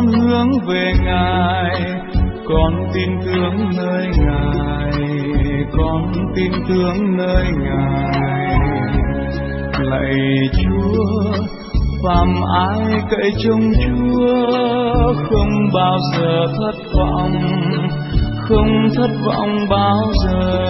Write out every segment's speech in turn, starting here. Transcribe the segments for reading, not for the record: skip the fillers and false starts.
con hướng về Ngài, con tin tưởng nơi Ngài, con tin tưởng nơi Ngài. Lạy Chúa, phàm ai cậy trông Chúa không bao giờ thất vọng, không thất vọng bao giờ.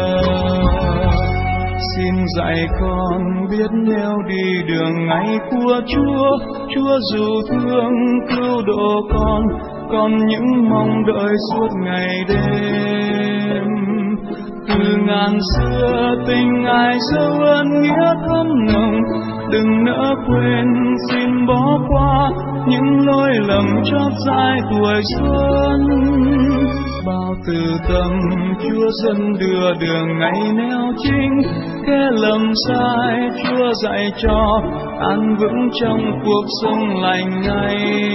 Xin dạy con biết nêu đi đường ngay của Chúa, Chúa dù thương cứu độ con những mong đợi suốt ngày đêm. Từ ngàn xưa tình Ngài dấu ơn nghĩa thâm nồng, đừng nỡ quên xin bỏ qua những lỗi lầm chót dại tuổi xuân. Bao từ tâm Chúa dẫn đưa đường ngày nẻo chính, kẻ lầm sai Chúa dạy cho an vững trong cuộc sống lành ngay.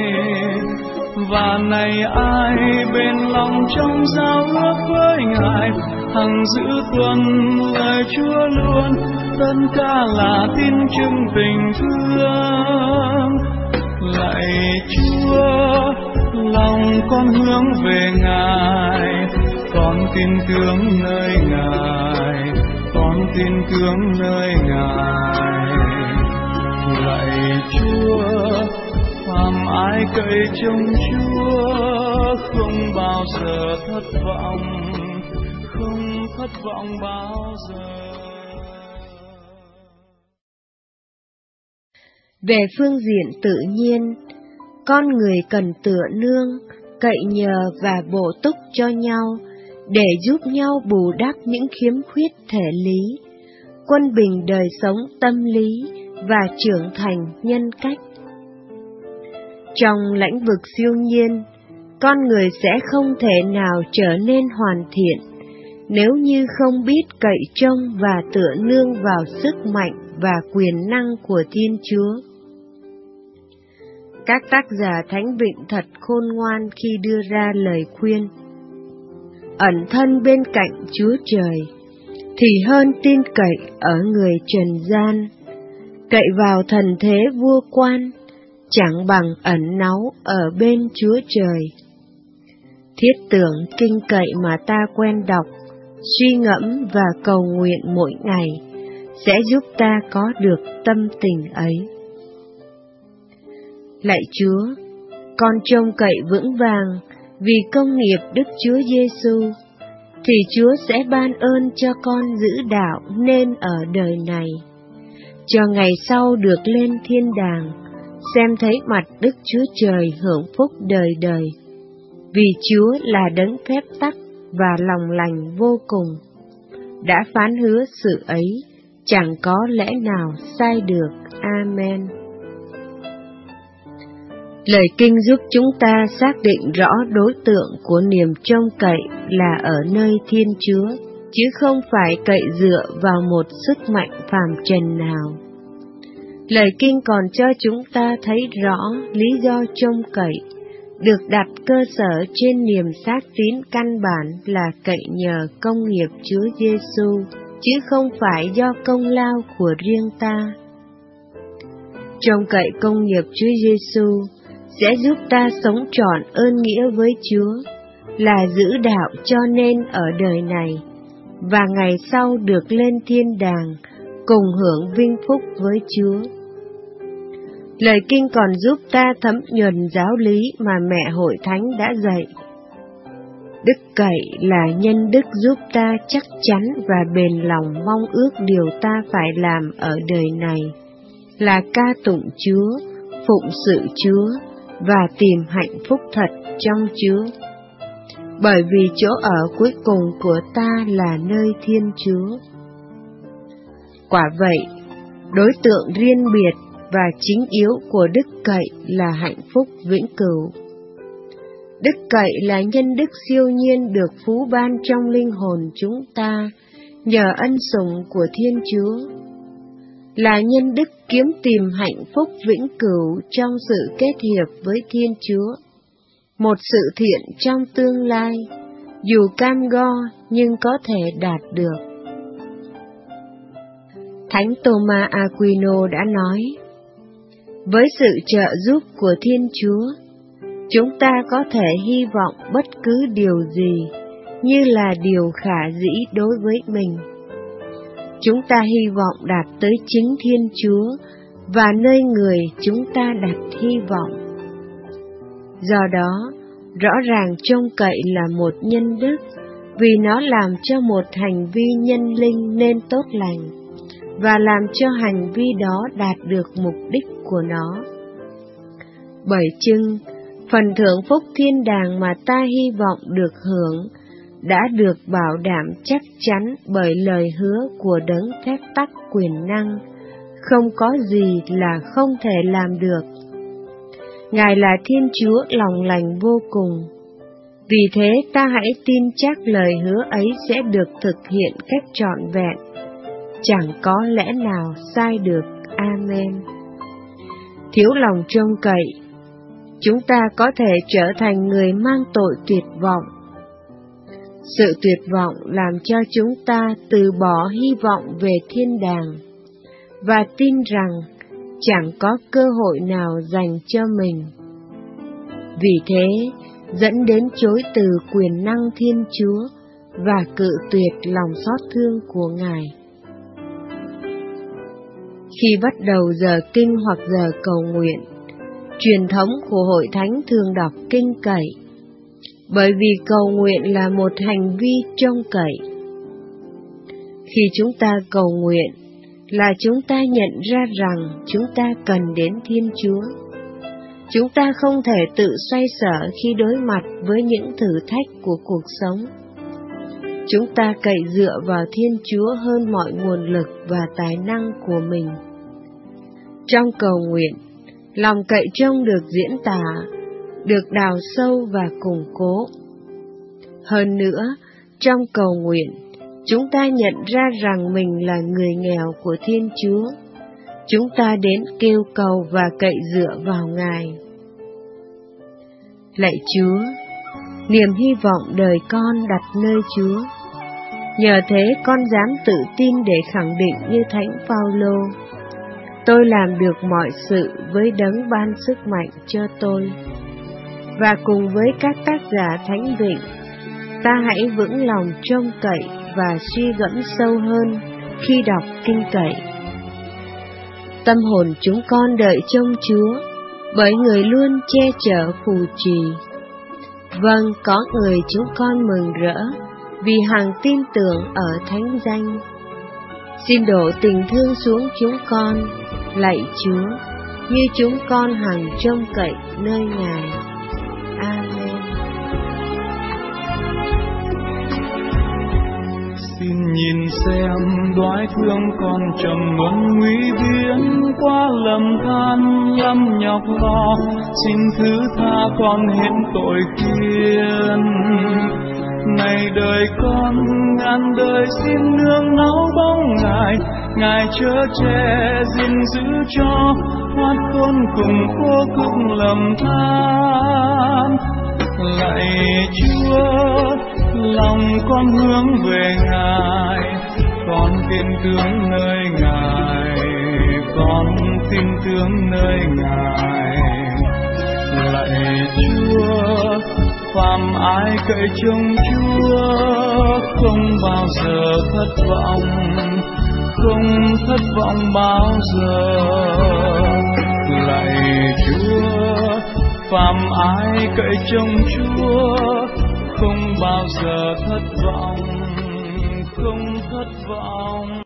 Và này ai bên lòng trong giao ước với Ngài, hằng giữ tuân lời Chúa luôn, tất cả là tin chứng tình thương. Lạy Chúa, lòng con hướng về Ngài, con tin tưởng nơi Ngài, con tin tưởng nơi Ngài. Lạy Chúa, phàm ai cậy trông Chúa không bao giờ thất vọng, không thất vọng bao giờ. Về phương diện tự nhiên, con người cần tựa nương, cậy nhờ và bổ túc cho nhau để giúp nhau bù đắp những khiếm khuyết thể lý, quân bình đời sống tâm lý và trưởng thành nhân cách. Trong lĩnh vực siêu nhiên, con người sẽ không thể nào trở nên hoàn thiện nếu như không biết cậy trông và tựa nương vào sức mạnh và quyền năng của Thiên Chúa. Các tác giả thánh vịnh thật khôn ngoan khi đưa ra lời khuyên: ẩn thân bên cạnh Chúa Trời thì hơn tin cậy ở người trần gian, cậy vào thần thế vua quan chẳng bằng ẩn náu ở bên Chúa Trời. Thiết tưởng kinh cậy mà ta quen đọc, suy ngẫm và cầu nguyện mỗi ngày sẽ giúp ta có được tâm tình ấy. Lạy Chúa, con trông cậy vững vàng vì công nghiệp Đức Chúa Giêsu, thì Chúa sẽ ban ơn cho con giữ đạo nên ở đời này, cho ngày sau được lên thiên đàng, xem thấy mặt Đức Chúa Trời hưởng phúc đời đời. Vì Chúa là đấng phép tắc và lòng lành vô cùng, đã phán hứa sự ấy, chẳng có lẽ nào sai được. Amen. Lời Kinh giúp chúng ta xác định rõ đối tượng của niềm trông cậy là ở nơi Thiên Chúa, chứ không phải cậy dựa vào một sức mạnh phàm trần nào. Lời Kinh còn cho chúng ta thấy rõ lý do trông cậy được đặt cơ sở trên niềm xác tín căn bản là cậy nhờ công nghiệp Chúa Giêsu, chứ không phải do công lao của riêng ta. Trông cậy công nghiệp Chúa Giêsu sẽ giúp ta sống trọn ơn nghĩa với Chúa, là giữ đạo cho nên ở đời này, và ngày sau được lên thiên đàng, cùng hưởng vinh phúc với Chúa. Lời Kinh còn giúp ta thấm nhuần giáo lý mà mẹ Hội Thánh đã dạy. Đức cậy là nhân đức giúp ta chắc chắn và bền lòng mong ước điều ta phải làm ở đời này, là ca tụng Chúa, phụng sự Chúa, và tìm hạnh phúc thật trong Chúa. Bởi vì chỗ ở cuối cùng của ta là nơi Thiên Chúa. Quả vậy, đối tượng riêng biệt và chính yếu của đức cậy là hạnh phúc vĩnh cửu. Đức cậy là nhân đức siêu nhiên được phú ban trong linh hồn chúng ta nhờ ân sủng của Thiên Chúa, là nhân đức kiếm tìm hạnh phúc vĩnh cửu trong sự kết hiệp với Thiên Chúa, một sự thiện trong tương lai, dù cam go nhưng có thể đạt được. Thánh Thomas Aquino đã nói: với sự trợ giúp của Thiên Chúa, Chúng ta có thể hy vọng bất cứ điều gì như là điều khả dĩ đối với mình. Chúng ta hy vọng đạt tới chính Thiên Chúa và nơi người chúng ta đặt hy vọng. Do đó, rõ ràng trông cậy là một nhân đức, vì nó làm cho một hành vi nhân linh nên tốt lành, và làm cho hành vi đó đạt được mục đích của nó. Bởi chưng, phần thưởng phúc thiên đàng mà ta hy vọng được hưởng đã được bảo đảm chắc chắn bởi lời hứa của Đấng phép tắc quyền năng, không có gì là không thể làm được. Ngài là Thiên Chúa lòng lành vô cùng. Vì thế ta hãy tin chắc lời hứa ấy sẽ được thực hiện cách trọn vẹn, chẳng có lẽ nào sai được. Amen. Thiếu lòng trông cậy, chúng ta có thể trở thành người mang tội tuyệt vọng. Sự tuyệt vọng làm cho chúng ta từ bỏ hy vọng về thiên đàng, và tin rằng chẳng có cơ hội nào dành cho mình. Vì thế, dẫn đến chối từ quyền năng Thiên Chúa và cự tuyệt lòng xót thương của Ngài. Khi bắt đầu giờ kinh hoặc giờ cầu nguyện, truyền thống của Hội Thánh thường đọc kinh cậy, bởi vì cầu nguyện là một hành vi trông cậy. Khi chúng ta cầu nguyện, là chúng ta nhận ra rằng chúng ta cần đến Thiên Chúa. Chúng ta không thể tự xoay sở khi đối mặt với những thử thách của cuộc sống. Chúng ta cậy dựa vào Thiên Chúa hơn mọi nguồn lực và tài năng của mình. Trong cầu nguyện, lòng cậy trông được diễn tả, được đào sâu và củng cố. Hơn nữa, trong cầu nguyện, chúng ta nhận ra rằng mình là người nghèo của Thiên Chúa. Chúng ta đến kêu cầu và cậy dựa vào Ngài. Lạy Chúa, niềm hy vọng đời con đặt nơi Chúa. Nhờ thế con dám tự tin để khẳng định như Thánh Phaolô: tôi làm được mọi sự với Đấng ban sức mạnh cho tôi. Và cùng với các tác giả thánh vịnh, ta hãy vững lòng trông cậy và suy gẫm sâu hơn khi đọc kinh cậy. Tâm hồn chúng con đợi trông Chúa, bởi Người luôn che chở phù trì. Vâng, có người chúng con mừng rỡ, vì hằng tin tưởng ở thánh danh. Xin đổ tình thương xuống chúng con, lạy Chúa, như chúng con hằng trông cậy nơi Ngài. Amen. Xin nhìn xem đoái thương con trầm luân nguy biến, qua lầm than lắm nhọc lo, xin thứ tha con hết tội khiên. Này đời con ngàn đời xin nương náu bóng Ngài, Ngài chở che gìn giữ cho, thoát khốn cùng khô cực lầm than. Lạy Chúa, lòng con hướng về Ngài, con tin tưởng nơi Ngài, con tin tưởng nơi Ngài. Lạy Chúa, phàm ai cậy trông Chúa, không bao giờ thất vọng, không thất vọng bao giờ. Lạy Chúa, phàm ai cậy trông Chúa, không bao giờ thất vọng, không thất vọng.